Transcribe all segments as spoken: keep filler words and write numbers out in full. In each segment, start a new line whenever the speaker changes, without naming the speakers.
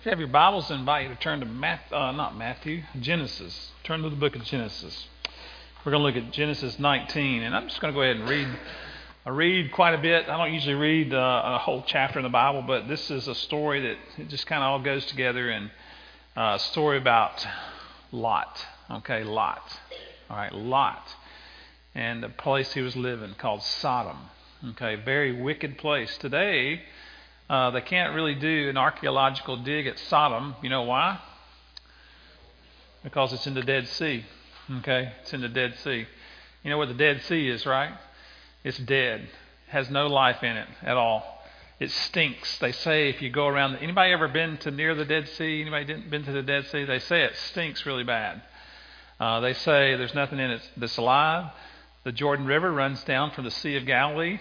If you have your Bibles, I invite you to turn to Matthew, uh, not Matthew, Genesis. Turn to the book of Genesis. We're going to look at Genesis nineteen, and I'm just going to go ahead and read. I read quite a bit. I don't usually read uh, a whole chapter in the Bible, but this is a story that it just kind of all goes together, and uh, a story about Lot. Okay, Lot. All right, Lot, and the place he was living called Sodom. Okay, very wicked place. Today, Uh, they can't really do an archaeological dig at Sodom. You know why? Because it's in the Dead Sea. Okay, it's in the Dead Sea. You know where the Dead Sea is, right? It's dead. It has no life in it at all. It stinks. They say if you go around. Anybody ever been to near the Dead Sea? Anybody been to the Dead Sea? They say it stinks really bad. Uh, they say there's nothing in it that's alive. The Jordan River runs down from the Sea of Galilee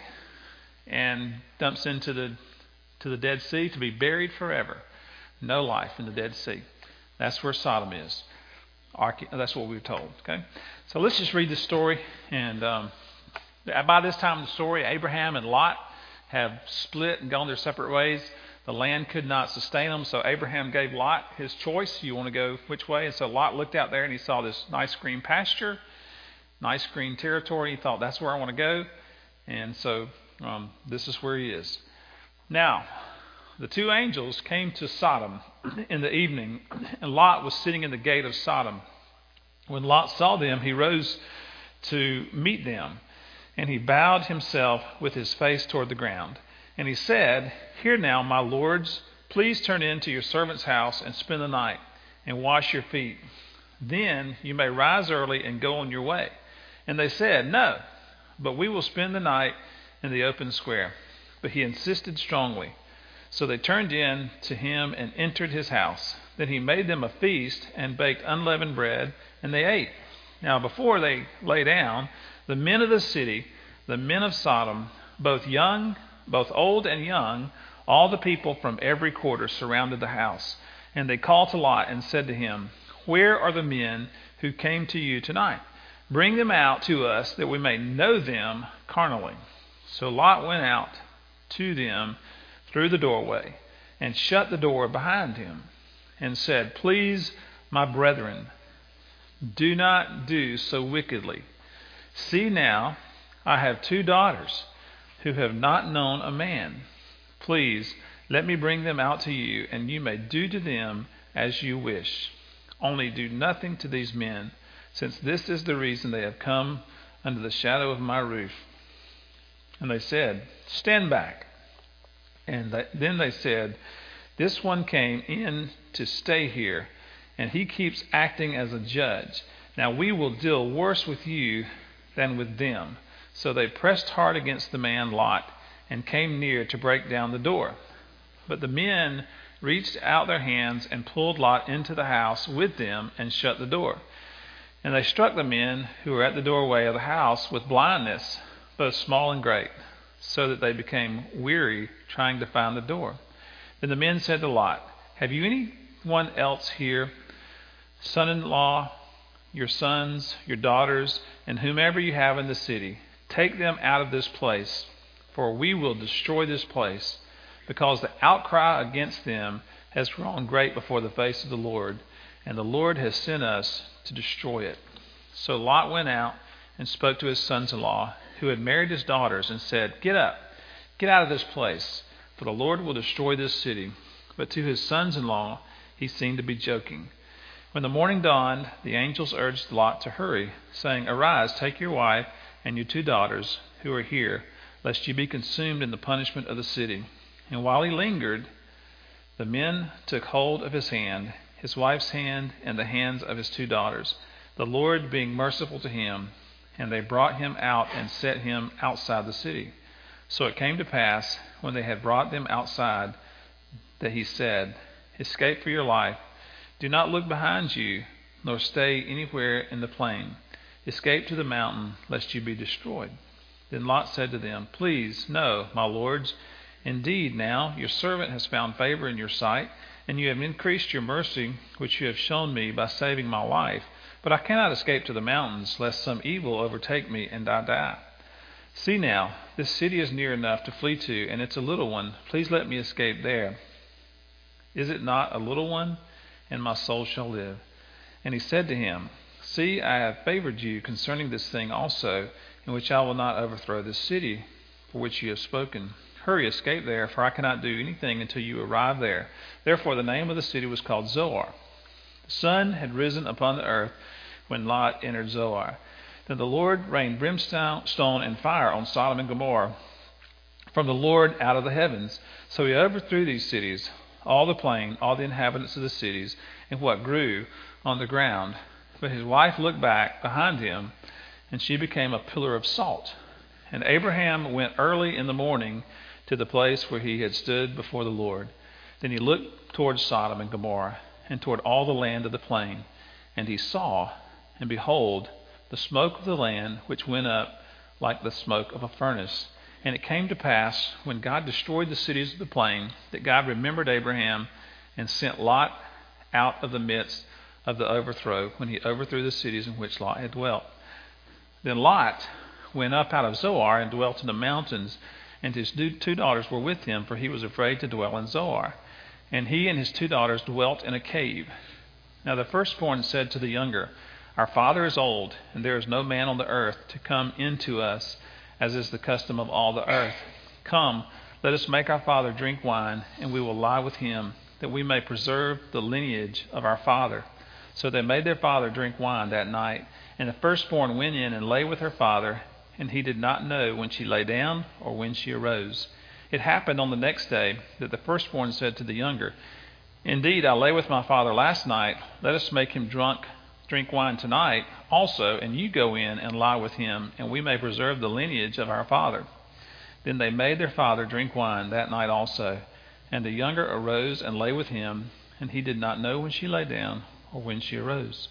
and dumps into the to the Dead Sea to be buried forever. No life in the Dead Sea. That's where Sodom is. Arche- that's what we were told. Okay, so let's just read the story. And um, by this time in the story, Abraham and Lot have split and gone their separate ways. The land could not sustain them, so Abraham gave Lot his choice. You want to go which way? And so Lot looked out there and he saw this nice green pasture, nice green territory. He thought, that's where I want to go. And so um, this is where he is. Now, the two angels came to Sodom in the evening, and Lot was sitting in the gate of Sodom. When Lot saw them, he rose to meet them, and he bowed himself with his face toward the ground. And he said, "Here now, my lords, please turn into your servant's house and spend the night, and wash your feet. Then you may rise early and go on your way." And they said, "No, but we will spend the night in the open square." But he insisted strongly. So they turned in to him and entered his house. Then he made them a feast and baked unleavened bread, and they ate. Now before they lay down, the men of the city, the men of Sodom, both young, both old and young, all the people from every quarter surrounded the house. And they called to Lot and said to him, "Where are the men who came to you tonight? Bring them out to us that we may know them carnally." So Lot went out to them through the doorway and shut the door behind him and said, "Please, my brethren, do not do so wickedly. See now, I have two daughters who have not known a man. Please, let me bring them out to you, and you may do to them as you wish. Only do nothing to these men, since this is the reason they have come under the shadow of my roof." And they said, "Stand back." And th- then they said, "This one came in to stay here, and he keeps acting as a judge. Now we will deal worse with you than with them." So they pressed hard against the man Lot and came near to break down the door. But the men reached out their hands and pulled Lot into the house with them and shut the door. And they struck the men who were at the doorway of the house with blindness, both small and great, so that they became weary trying to find the door. Then the men said to Lot, "Have you anyone else here, son-in-law, your sons, your daughters, and whomever you have in the city? Take them out of this place, for we will destroy this place, because the outcry against them has grown great before the face of the Lord, and the Lord has sent us to destroy it." So Lot went out and spoke to his sons-in-law, who had married his daughters, and said, "Get up, get out of this place, for the Lord will destroy this city." But to his sons-in-law he seemed to be joking. When the morning dawned, the angels urged Lot to hurry, saying, "Arise, take your wife and your two daughters who are here, lest you be consumed in the punishment of the city." And while he lingered, the men took hold of his hand, his wife's hand, and the hands of his two daughters, the Lord being merciful to him. And they brought him out and set him outside the city. So it came to pass, when they had brought them outside, that he said, "Escape for your life. Do not look behind you, nor stay anywhere in the plain. Escape to the mountain, lest you be destroyed." Then Lot said to them, "Please, no, my lords. Indeed, now your servant has found favor in your sight, and you have increased your mercy, which you have shown me by saving my life. But I cannot escape to the mountains, lest some evil overtake me and I die. See now, this city is near enough to flee to, and it's a little one. Please let me escape there. Is it not a little one? And my soul shall live. And he said to him, See, I have favored you concerning this thing also, in which I will not overthrow this city for which you have spoken. Hurry, escape there, for I cannot do anything until you arrive there. Therefore the name of the city was called Zoar. The sun had risen upon the earth when Lot entered Zoar. Then the Lord rained brimstone and fire on Sodom and Gomorrah from the Lord out of the heavens. So he overthrew these cities, all the plain, all the inhabitants of the cities, and what grew on the ground. But his wife looked back behind him, and she became a pillar of salt. And Abraham went early in the morning to the place where he had stood before the Lord. Then he looked toward Sodom and Gomorrah, and toward all the land of the plain. And he saw, and behold, the smoke of the land which went up like the smoke of a furnace. And it came to pass, when God destroyed the cities of the plain, that God remembered Abraham and sent Lot out of the midst of the overthrow, when he overthrew the cities in which Lot had dwelt. Then Lot went up out of Zoar and dwelt in the mountains, and his two daughters were with him, for he was afraid to dwell in Zoar. And he and his two daughters dwelt in a cave. Now the firstborn said to the younger, Our father is old, and there is no man on the earth to come in to us, as is the custom of all the earth. Come, let us make our father drink wine, and we will lie with him, that we may preserve the lineage of our father. So they made their father drink wine that night, and the firstborn went in and lay with her father, and he did not know when she lay down or when she arose. It happened on the next day that the firstborn said to the younger, Indeed, I lay with my father last night. Let us make him drunk, drink wine tonight also, and you go in and lie with him, and we may preserve the lineage of our father. Then they made their father drink wine that night also, and the younger arose and lay with him, and he did not know when she lay down or when she arose.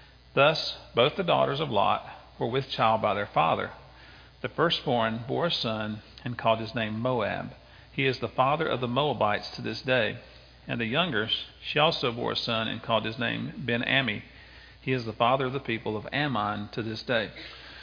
Thus both the daughters of Lot were with child by their father. The firstborn bore a son and called his name Moab. He is the father of the Moabites to this day. And the younger, she also bore a son and called his name Ben-Ammi. He is the father of the people of Ammon to this day.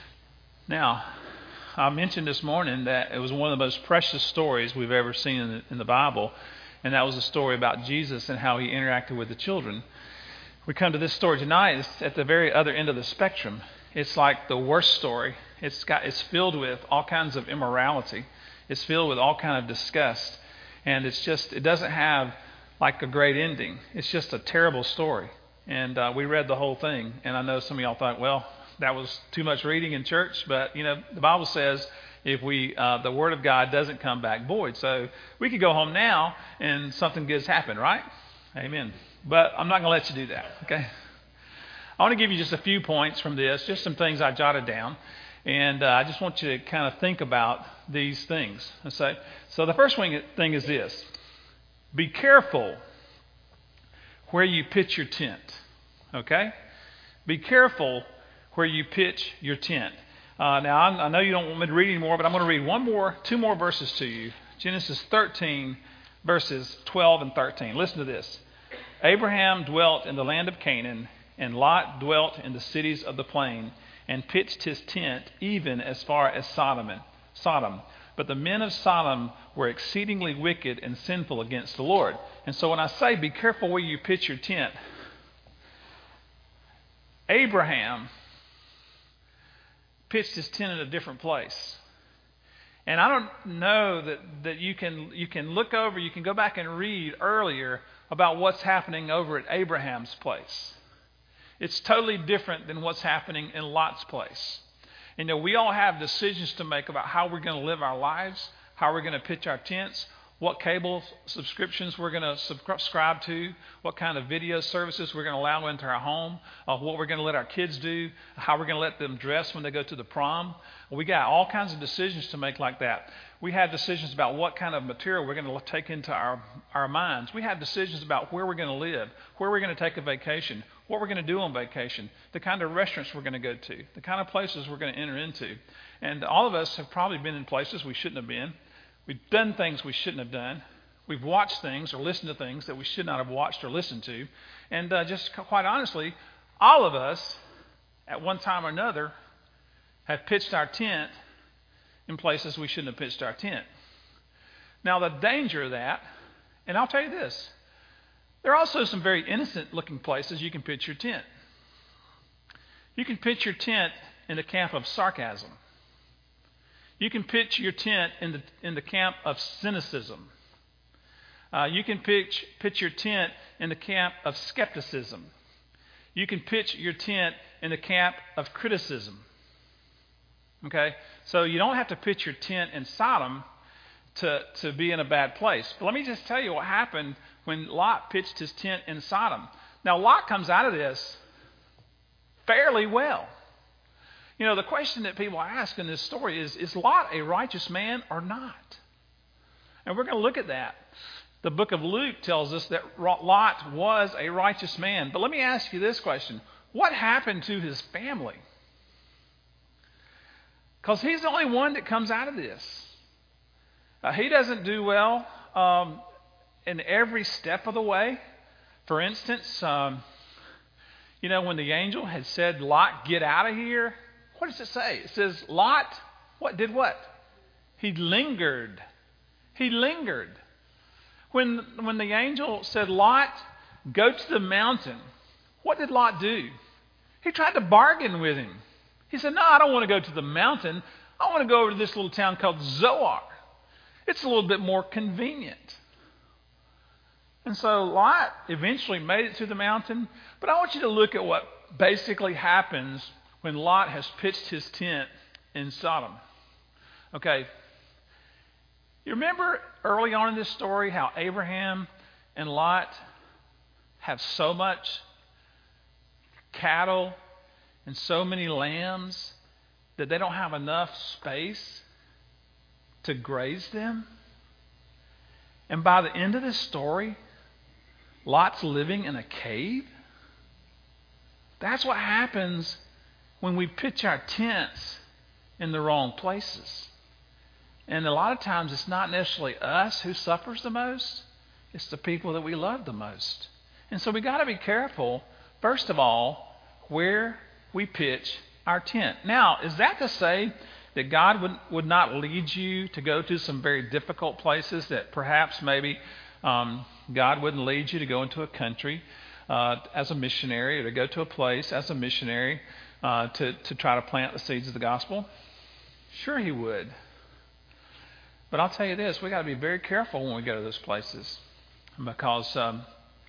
Now, I mentioned this morning that it was one of the most precious stories we've ever seen in the, in the Bible, and that was a story about Jesus and how he interacted with the children. We come to this story tonight. It's at the very other end of the spectrum. It's like the worst story. It's got it's filled with all kinds of immorality. It's filled with all kind of disgust, and it's just it doesn't have like a great ending. It's just a terrible story. And uh, we read the whole thing, and I know some of y'all thought, well, that was too much reading in church, but you know the Bible says if we uh, the Word of God doesn't come back void. So we could go home now and something good's happened, right? Amen. But I'm not going to let you do that, okay? I want to give you just a few points from this, just some things I jotted down. And uh, I just want you to kind of think about these things. So, so the first thing is this. Be careful where you pitch your tent, okay? Be careful where you pitch your tent. Uh, now, I, I know you don't want me to read anymore, but I'm going to read one more, two more verses to you. Genesis thirteen, verses twelve and thirteen. Listen to this. Abraham dwelt in the land of Canaan, and Lot dwelt in the cities of the plain, and pitched his tent even as far as Sodom. Sodom. But the men of Sodom were exceedingly wicked and sinful against the Lord. And so when I say be careful where you pitch your tent, Abraham pitched his tent in a different place. And I don't know that, that you can you can look over, you can go back and read earlier about what's happening over at Abraham's place. It's totally different than what's happening in Lot's place. You know, we all have decisions to make about how we're going to live our lives, how we're going to pitch our tents, what cable subscriptions we're going to subscribe to, what kind of video services we're going to allow into our home, uh, what we're going to let our kids do, how we're going to let them dress when they go to the prom. We got all kinds of decisions to make like that. We have decisions about what kind of material we're going to take into our, our minds. We have decisions about where we're going to live, where we're going to take a vacation, what we're going to do on vacation, the kind of restaurants we're going to go to, the kind of places we're going to enter into. And all of us have probably been in places we shouldn't have been. We've done things we shouldn't have done. We've watched things or listened to things that we should not have watched or listened to. And uh, just quite honestly, all of us, at one time or another, have pitched our tent in places we shouldn't have pitched our tent. Now, the danger of that, and I'll tell you this, There are also some very innocent-looking places you can pitch your tent. You can pitch your tent in the camp of sarcasm. You can pitch your tent in the in the camp of cynicism. Uh, you can pitch pitch your tent in the camp of skepticism. You can pitch your tent in the camp of criticism. Okay? So you don't have to pitch your tent in Sodom to, to be in a bad place. But let me just tell you what happened when Lot pitched his tent in Sodom. Now, Lot comes out of this fairly well. You know, the question that people ask in this story is, is Lot a righteous man or not? And we're going to look at that. The book of Luke tells us that Lot was a righteous man. But let me ask you this question. What happened to his family? Because he's the only one that comes out of this. Uh, he doesn't do well um, in every step of the way. For instance, um, you know, when the angel had said, Lot, get out of here, what does it say? It says, Lot, what did what? He lingered. He lingered. When, when the angel said, Lot, go to the mountain, what did Lot do? He tried to bargain with him. He said, no, I don't want to go to the mountain. I want to go over to this little town called Zoar. It's a little bit more convenient. And so Lot eventually made it to the mountain. But I want you to look at what basically happens when Lot has pitched his tent in Sodom. Okay. You remember early on in this story how Abraham and Lot have so much cattle and so many lambs that they don't have enough space to graze them? And by the end of this story, Lot's living in a cave? That's what happens when we pitch our tents in the wrong places. And a lot of times it's not necessarily us who suffers the most. It's the people that we love the most. And so we got to be careful, first of all, where we pitch our tent. Now, is that to say that God would, would not lead you to go to some very difficult places, that perhaps maybe um, God wouldn't lead you to go into a country uh, as a missionary, or to go to a place as a missionary uh, to, to try to plant the seeds of the gospel? Sure he would. But I'll tell you this, we got to be very careful when we go to those places, because um,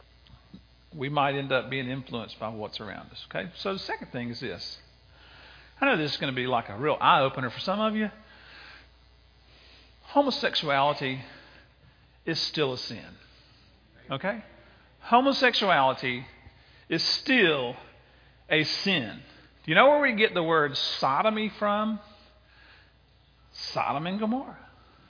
we might end up being influenced by what's around us. Okay? So the second thing is this. I know this is going to be like a real eye-opener for some of you. Homosexuality is still a sin. Okay? Homosexuality is still a sin. Do you know where we get the word sodomy from? Sodom and Gomorrah.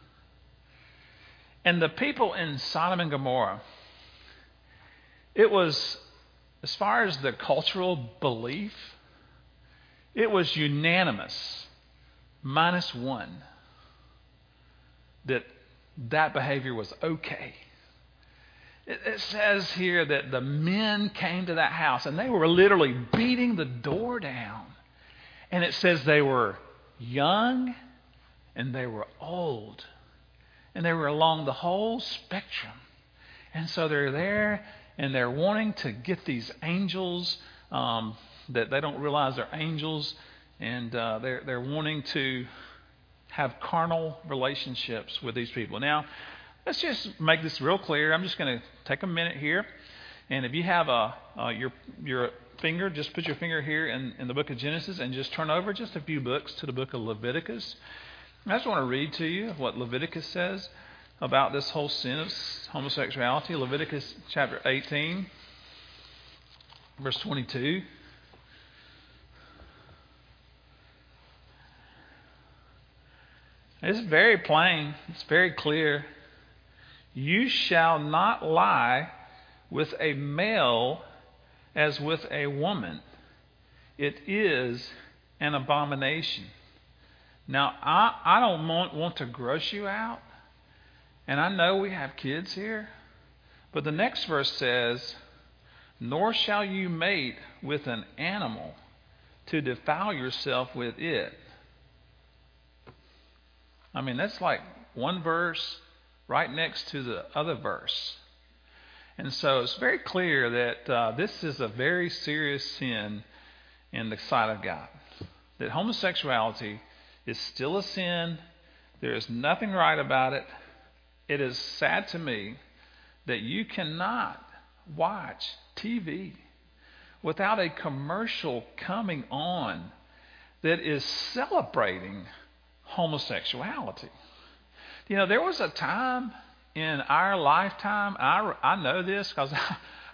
And the people in Sodom and Gomorrah, it was, as far as the cultural belief, it was unanimous, minus one, that that behavior was okay. It, it says here that the men came to that house and they were literally beating the door down. And it says they were young and they were old. And they were along the whole spectrum. And so they're there and they're wanting to get these angels um, that they don't realize they're angels. And uh, they're, they're wanting to have carnal relationships with these people. Now, let's just make this real clear. I'm just going to take a minute here. And if you have a, uh, your, your finger, just put your finger here in, in the book of Genesis and just turn over just a few books to the book of Leviticus. I just want to read to you what Leviticus says about this whole sin of homosexuality. Leviticus chapter eighteen, verse twenty-two. It's very plain. It's very clear. You shall not lie with a male as with a woman. It is an abomination. Now, I, I don't want, want to gross you out, and I know we have kids here, but the next verse says, nor shall you mate with an animal to defile yourself with it. I mean, that's like one verse right next to the other verse. And so it's very clear that uh, this is a very serious sin in the sight of God. That homosexuality is still a sin. There is nothing right about it. It is sad to me that you cannot watch T V without a commercial coming on that is celebrating homosexuality. You know, there was a time in our lifetime, I, I know this because I,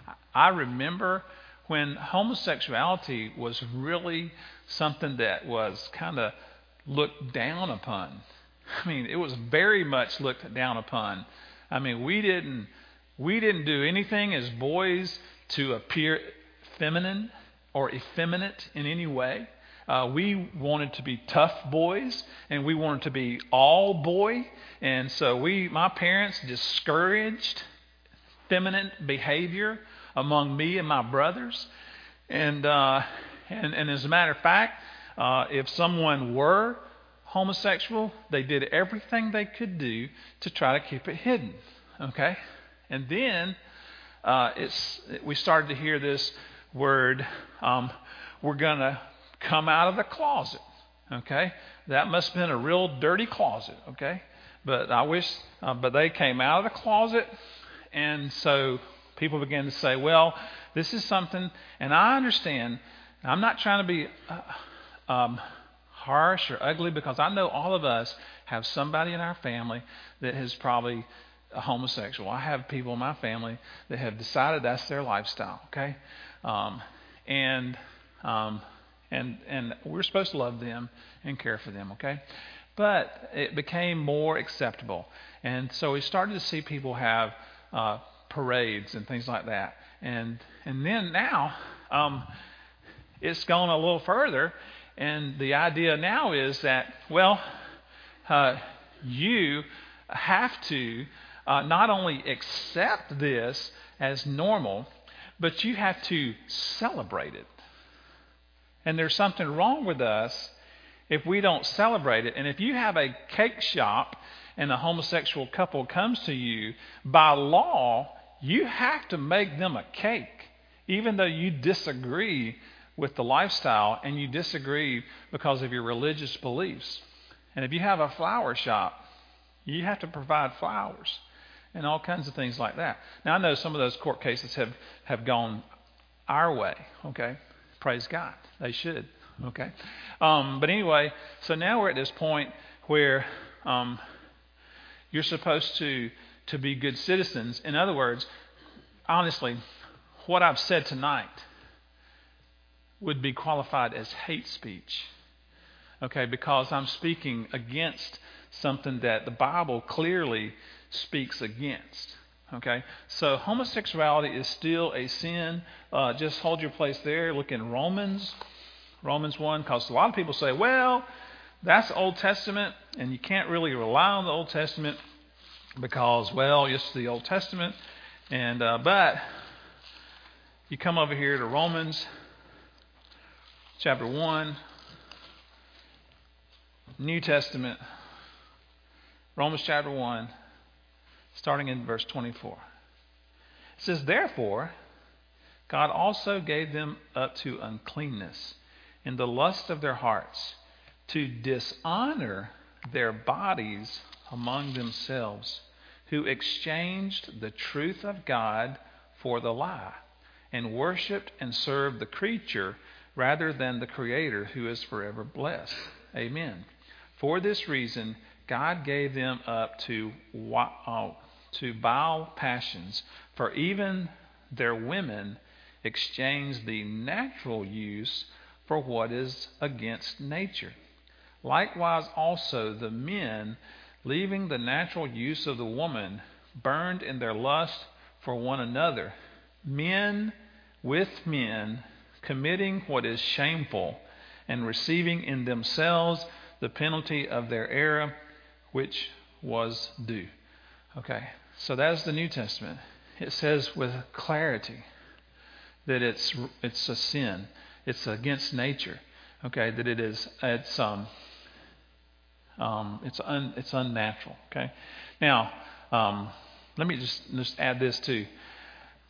I remember when homosexuality was really something that was kind of looked down upon. I mean, it was very much looked down upon. I mean, we didn't we didn't do anything as boys to appear feminine or effeminate in any way. Uh, we wanted to be tough boys, and we wanted to be all boy, and so we, my parents, discouraged feminine behavior among me and my brothers. And uh, and, and as a matter of fact, uh, if someone were homosexual, they did everything they could do to try to keep it hidden. Okay, and then uh, it's we started to hear this word. Um, we're gonna come out of the closet. Okay, that must have been a real dirty closet. Okay, but I wish, uh, but they came out of the closet, and so people began to say, well, this is something, and I understand. I'm not trying to be uh, um, harsh or ugly, because I know all of us have somebody in our family that is probably a homosexual. I have people in my family that have decided that's their lifestyle. Okay, um, and um, and and we're supposed to love them and care for them. Okay, but it became more acceptable, and so we started to see people have uh, parades and things like that, and and then now um, it's gone a little further, and the idea now is that, well, uh, you have to uh, not only accept this as normal, but you have to celebrate it. And there's something wrong with us if we don't celebrate it. And if you have a cake shop and a homosexual couple comes to you, by law, you have to make them a cake, even though you disagree with the lifestyle and you disagree because of your religious beliefs. And if you have a flower shop, you have to provide flowers and all kinds of things like that. Now, I know some of those court cases have, have gone our way, okay? Praise God. They should, okay? Um, but anyway, so now we're at this point where um, you're supposed to, to be good citizens. In other words, honestly, what I've said tonight would be qualified as hate speech, okay? Because I'm speaking against something that the Bible clearly speaks against. Okay, so homosexuality is still a sin. Uh, just hold your place there. Look in Romans, Romans one, because a lot of people say, well, that's Old Testament, and you can't really rely on the Old Testament because, well, it's the Old Testament. And uh, but you come over here to Romans chapter one, New Testament, Romans chapter one, starting in verse twenty-four. It says, therefore, God also gave them up to uncleanness in the lust of their hearts, to dishonor their bodies among themselves, who exchanged the truth of God for the lie, and worshipped and served the creature rather than the Creator, who is forever blessed. Amen. For this reason, God gave them up to uh, to vile passions, for even their women exchanged the natural use for what is against nature. Likewise also the men, leaving the natural use of the woman, burned in their lust for one another, men with men, committing what is shameful, and receiving in themselves the penalty of their error, which was due. Okay, so that's the New Testament. It says with clarity that it's it's a sin. It's against nature. Okay, that it is it's um um it's un, it's unnatural. Okay, now um, let me just just add this too.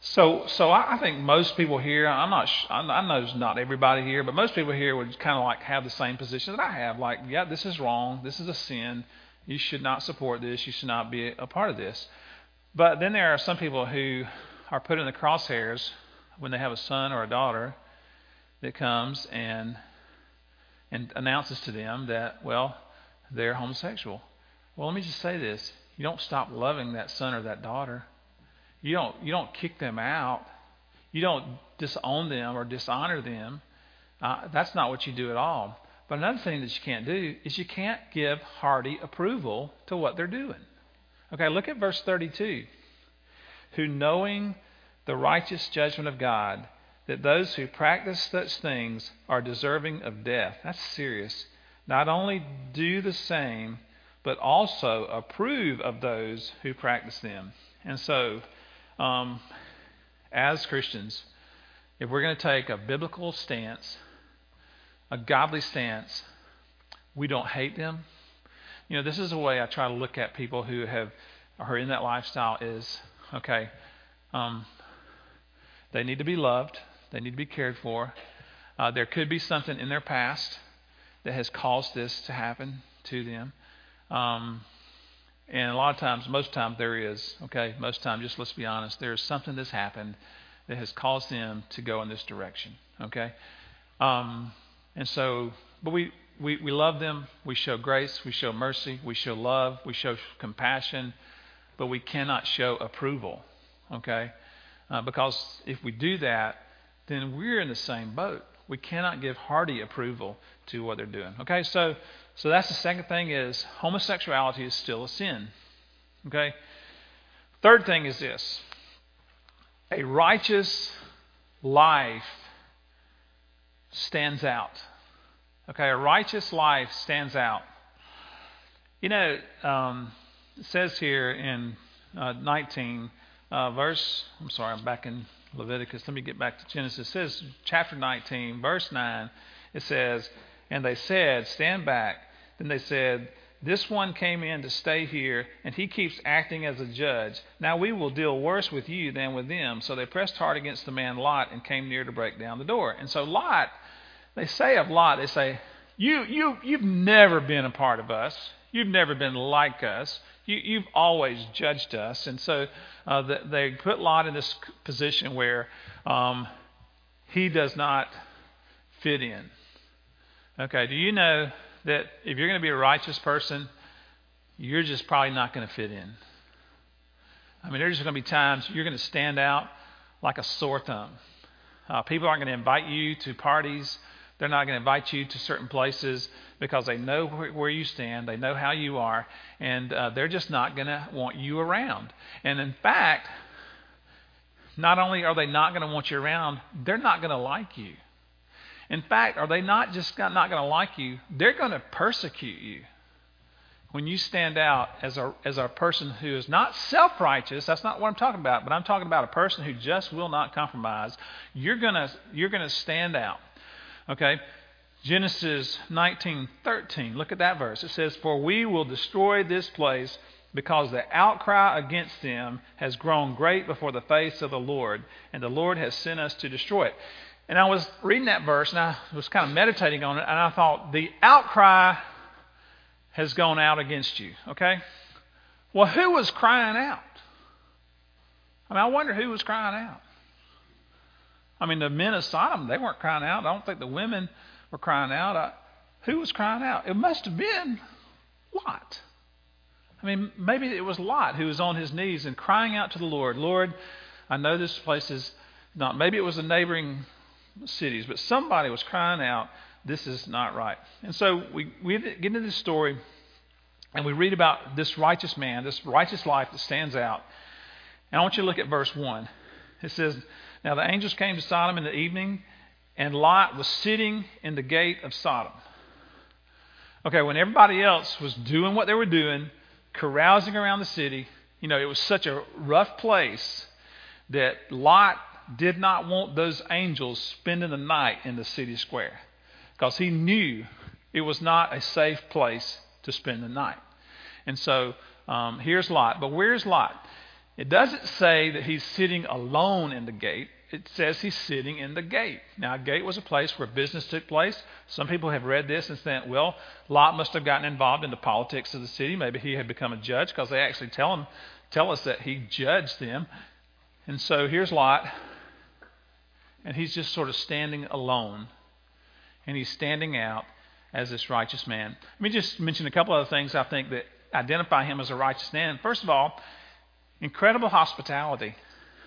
So, so I I think most people here, I'm not, sh- I I know it's not everybody here, but most people here would kind of like have the same position that I have. Like, yeah, this is wrong. This is a sin. You should not support this. You should not be a part of this. But then there are some people who are put in the crosshairs when they have a son or a daughter that comes and and announces to them that, well, they're homosexual. Well, let me just say this. You don't stop loving that son or that daughter. You don't you don't kick them out. You don't disown them or dishonor them. Uh, that's not what you do at all. But another thing that you can't do is you can't give hearty approval to what they're doing. Okay, look at verse thirty-two. Who, knowing the righteous judgment of God, that those who practice such things are deserving of death. That's serious. Not only do the same, but also approve of those who practice them. And so, um, as Christians, if we're going to take a biblical stance, a godly stance, we don't hate them. You know, this is a way I try to look at people who have are in that lifestyle is, okay, um, they need to be loved. They need to be cared for. Uh, there could be something in their past that has caused this to happen to them. Um, and a lot of times, most times there is, okay, most times, just let's be honest, there is something that's happened that has caused them to go in this direction, okay? Um, and so, but we, we, we love them. We show grace. We show mercy. We show love. We show compassion. But we cannot show approval, okay? Uh, because if we do that, then we're in the same boat. We cannot give hearty approval to what they're doing. Okay, so so that's the second thing is homosexuality is still a sin. Okay? Third thing is this. A righteous life stands out. Okay, a righteous life stands out. You know, um, it says here in uh, nineteen, uh, verse, I'm sorry, I'm back in Leviticus. Let me get back to Genesis. It says, chapter nineteen, verse nine, it says, and they said, stand back. Then they said, this one came in to stay here, and he keeps acting as a judge. Now we will deal worse with you than with them. So they pressed hard against the man Lot and came near to break down the door. And so Lot, they say of Lot, they say, you, you, you've never been a part of us. You've never been like us. You, you've always judged us. And so uh, the, they put Lot in this position where um, he does not fit in. Okay, do you know that if you're going to be a righteous person, you're just probably not going to fit in? I mean, there's just going to be times you're going to stand out like a sore thumb. Uh, people aren't going to invite you to parties. They're not going to invite you to certain places because they know where, where you stand. They know how you are. And uh, they're just not going to want you around. And in fact, not only are they not going to want you around, they're not going to like you. In fact, are they not just not going to like you? They're going to persecute you. When you stand out as a as a person who is not self-righteous, that's not what I'm talking about, but I'm talking about a person who just will not compromise. You're going to you're going to stand out. Okay? Genesis nineteen thirteen. Look at that verse. It says, "For we will destroy this place because the outcry against them has grown great before the face of the Lord, and the Lord has sent us to destroy it." And I was reading that verse, and I was kind of meditating on it, and I thought, the outcry has gone out against you, okay? Well, who was crying out? I mean, I wonder who was crying out. I mean, the men of Sodom, they weren't crying out. I don't think the women were crying out. I, who was crying out? It must have been Lot. I mean, maybe it was Lot who was on his knees and crying out to the Lord, Lord, I know this place is not, maybe it was the neighboring cities, but somebody was crying out, this is not right. And so we, we get into this story, and we read about this righteous man, this righteous life that stands out. And I want you to look at verse one. It says, now the angels came to Sodom in the evening, and Lot was sitting in the gate of Sodom. Okay, when everybody else was doing what they were doing, carousing around the city, you know, it was such a rough place that Lot did not want those angels spending the night in the city square because he knew it was not a safe place to spend the night. And so um, here's Lot. But where's Lot? It doesn't say that he's sitting alone in the gate. It says he's sitting in the gate. Now, a gate was a place where business took place. Some people have read this and said, well, Lot must have gotten involved in the politics of the city. Maybe he had become a judge, because they actually tell him, tell us that he judged them. And so here's Lot, and he's just sort of standing alone, and he's standing out as this righteous man. Let me just mention a couple other things I think that identify him as a righteous man. First of all, incredible hospitality.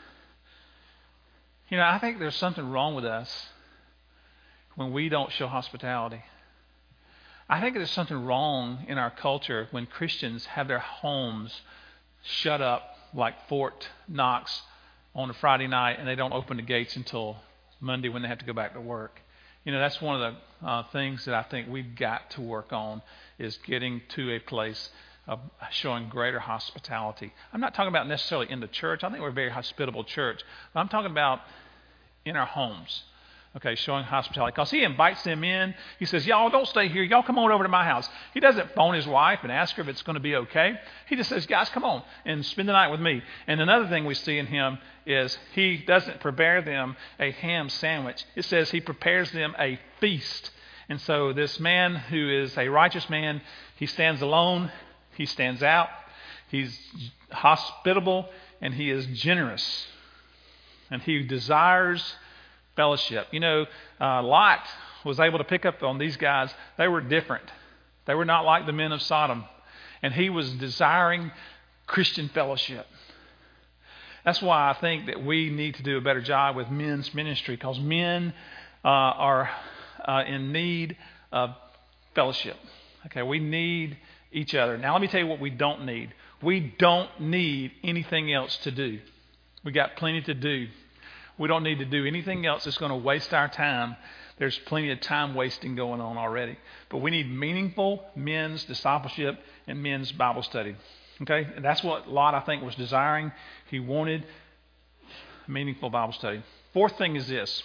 You know, I think there's something wrong with us when we don't show hospitality. I think there's something wrong in our culture when Christians have their homes shut up like Fort Knox on a Friday night, and they don't open the gates until Monday when they have to go back to work. You know, that's one of the uh, things that I think we've got to work on, is getting to a place of showing greater hospitality. I'm not talking about necessarily in the church. I think we're a very hospitable church. But I'm talking about in our homes, okay, showing hospitality. Because he invites them in. He says, y'all don't stay here. Y'all come on over to my house. He doesn't phone his wife and ask her if it's going to be okay. He just says, guys, come on and spend the night with me. And another thing we see in him is he doesn't prepare them a ham sandwich. It says he prepares them a feast. And so this man who is a righteous man, he stands alone. He stands out, he's hospitable, and he is generous. And he desires fellowship. You know, uh, Lot was able to pick up on these guys. They were different. They were not like the men of Sodom. And he was desiring Christian fellowship. That's why I think that we need to do a better job with men's ministry, because men uh, are uh, in need of fellowship. Okay, we need each other. Now let me tell you what we don't need. We don't need anything else to do. We got plenty to do. We don't need to do anything else that's going to waste our time. There's plenty of time wasting going on already. But we need meaningful men's discipleship and men's Bible study. Okay? And that's what Lot, I think, was desiring. He wanted meaningful Bible study. Fourth thing is this.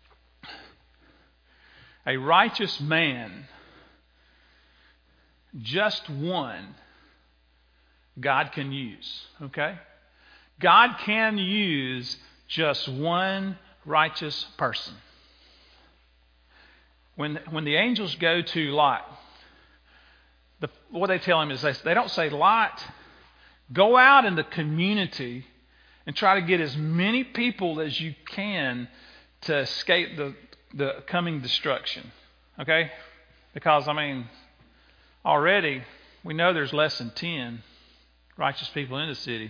A righteous man, just one, God can use. Okay? God can use just one righteous person. When when the angels go to Lot, the, what they tell him is they, they don't say, Lot, go out in the community and try to get as many people as you can to escape the, the coming destruction. Okay? Because, I mean, already, we know there's less than ten righteous people in the city.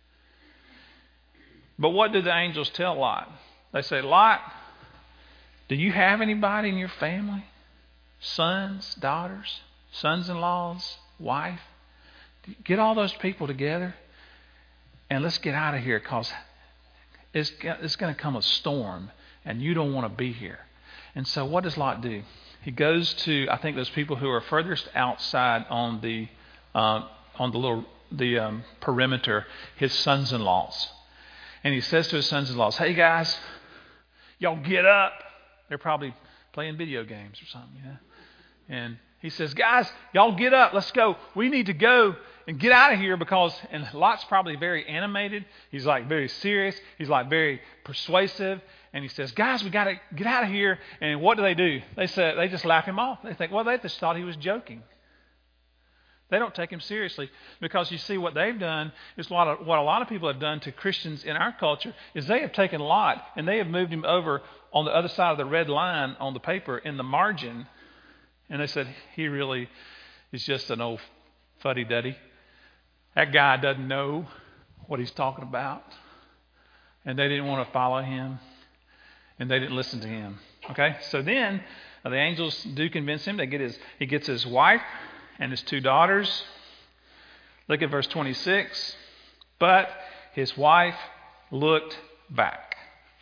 But what do the angels tell Lot? They say, Lot, do you have anybody in your family? Sons, daughters, sons-in-laws, wife? Get all those people together and let's get out of here, because it's, it's going to come a storm and you don't want to be here. And so what does Lot do? He goes to, I think, those people who are furthest outside on the uh, on the little the um, perimeter, his sons-in-laws, and he says to his sons-in-laws, "Hey guys, y'all get up." They're probably playing video games or something, you know. And he says, "Guys, y'all get up. Let's go. We need to go and get out of here because." And Lot's probably very animated. He's like very serious. He's like very persuasive. And he says, "Guys, we got to get out of here." And what do they do? They say they just laugh him off. They think, well, they just thought he was joking. They don't take him seriously, because you see what they've done is a lot of, what a lot of people have done to Christians in our culture is they have taken Lot and they have moved him over on the other side of the red line on the paper in the margin. And they said, he really is just an old fuddy-duddy. That guy doesn't know what he's talking about. And they didn't want to follow him. And they didn't listen to him. Okay? So then uh, the angels do convince him. They get his, he gets his wife and his two daughters. Look at verse twenty-six. But his wife looked back,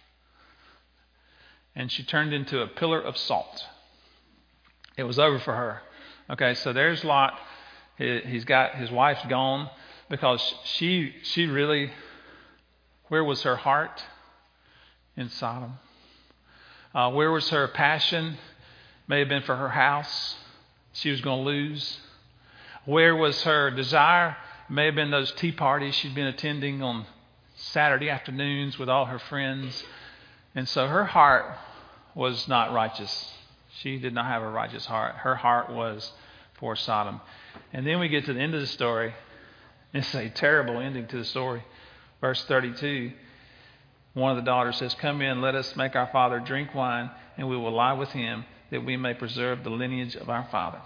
and she turned into a pillar of salt. It was over for her. Okay, so there's Lot. He's got his wife's gone because she she really, where was her heart? In Sodom. Uh, where was her passion? May have been for her house. She was going to lose. Where was her desire? May have been those tea parties she'd been attending on Saturday afternoons with all her friends. And so her heart was not righteous. She did not have a righteous heart. Her heart was for Sodom. And then we get to the end of the story. It's a terrible ending to the story. Verse thirty-two, one of the daughters says, "Come in, let us make our father drink wine, and we will lie with him, that we may preserve the lineage of our father."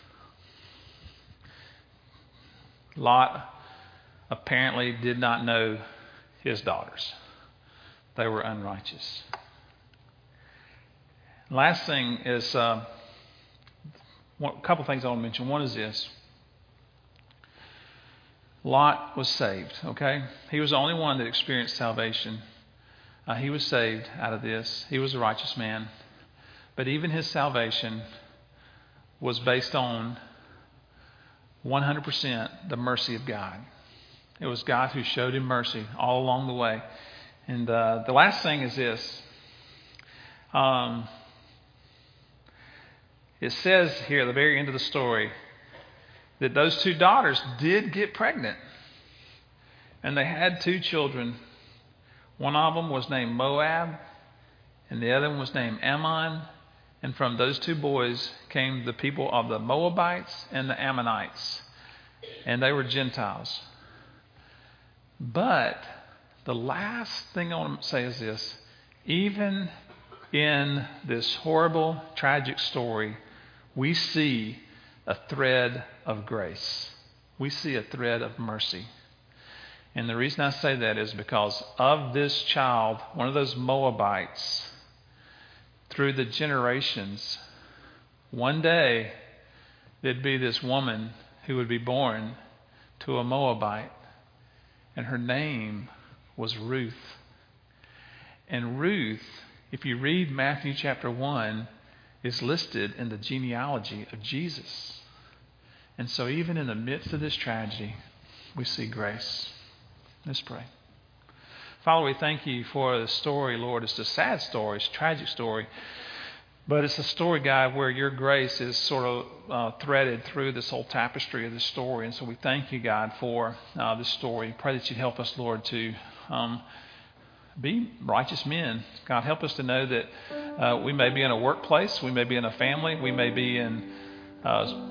Lot apparently did not know his daughters. They were unrighteous. Last thing is uh, one, a couple things I want to mention. One is this. Lot was saved, okay? He was the only one that experienced salvation. Uh, he was saved out of this. He was a righteous man. But even his salvation was based on one hundred percent the mercy of God. It was God who showed him mercy all along the way. And uh, the last thing is this. Um, it says here at the very end of the story that those two daughters did get pregnant. And they had two children. One of them was named Moab, and the other one was named Ammon. And from those two boys came the people of the Moabites and the Ammonites. And they were Gentiles. But the last thing I want to say is this. Even in this horrible, tragic story, we see a thread of grace. We see a thread of mercy. And the reason I say that is because of this child, one of those Moabites, through the generations, one day there'd be this woman who would be born to a Moabite, and her name was Ruth. And Ruth, if you read Matthew chapter one, is listed in the genealogy of Jesus. And so even in the midst of this tragedy, we see grace. Let's pray. Father, we thank you for the story, Lord. It's a sad story. It's a tragic story. But it's a story, God, where your grace is sort of uh, threaded through this whole tapestry of this story. And so we thank you, God, for uh, this story. Pray that you'd help us, Lord, to um, be righteous men. God, help us to know that uh, we may be in a workplace, we may be in a family, we may be in, uh,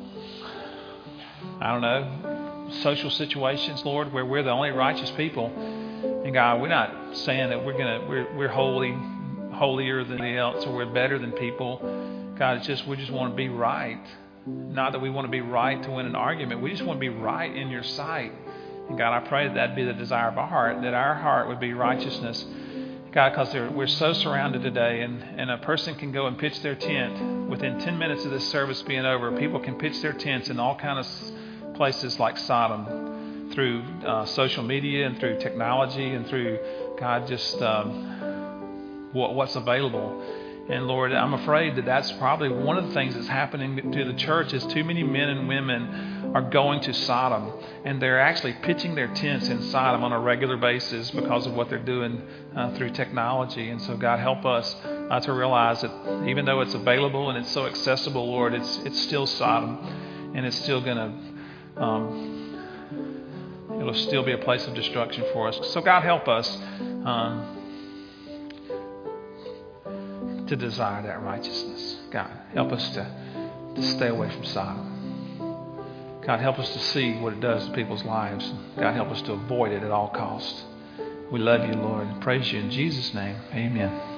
I don't know, social situations, Lord, where we're the only righteous people. And God, we're not saying that we're gonna we're we're holy, holier than anybody else, or we're better than people. God, it's just we just want to be right. Not that we want to be right to win an argument. We just want to be right in your sight. And God, I pray that that'd be the desire of our heart, that our heart would be righteousness. God, because we're so surrounded today, and, and a person can go and pitch their tent within ten minutes of this service being over. People can pitch their tents in all kinds of places like Sodom through uh, social media and through technology and through, God, just um, what, what's available. And Lord, I'm afraid that that's probably one of the things that's happening to the church is too many men and women are going to Sodom, and they're actually pitching their tents in Sodom on a regular basis because of what they're doing uh, through technology. And so God, help us uh, to realize that even though it's available and it's so accessible, Lord, it's it's still Sodom, and it's still going to um, it'll still be a place of destruction for us. So God, help us um, to desire that righteousness. God, help us to, to stay away from Sodom. God, help us to see what it does to people's lives. God, help us to avoid it at all costs. We love you, Lord, and praise you in Jesus' name. Amen.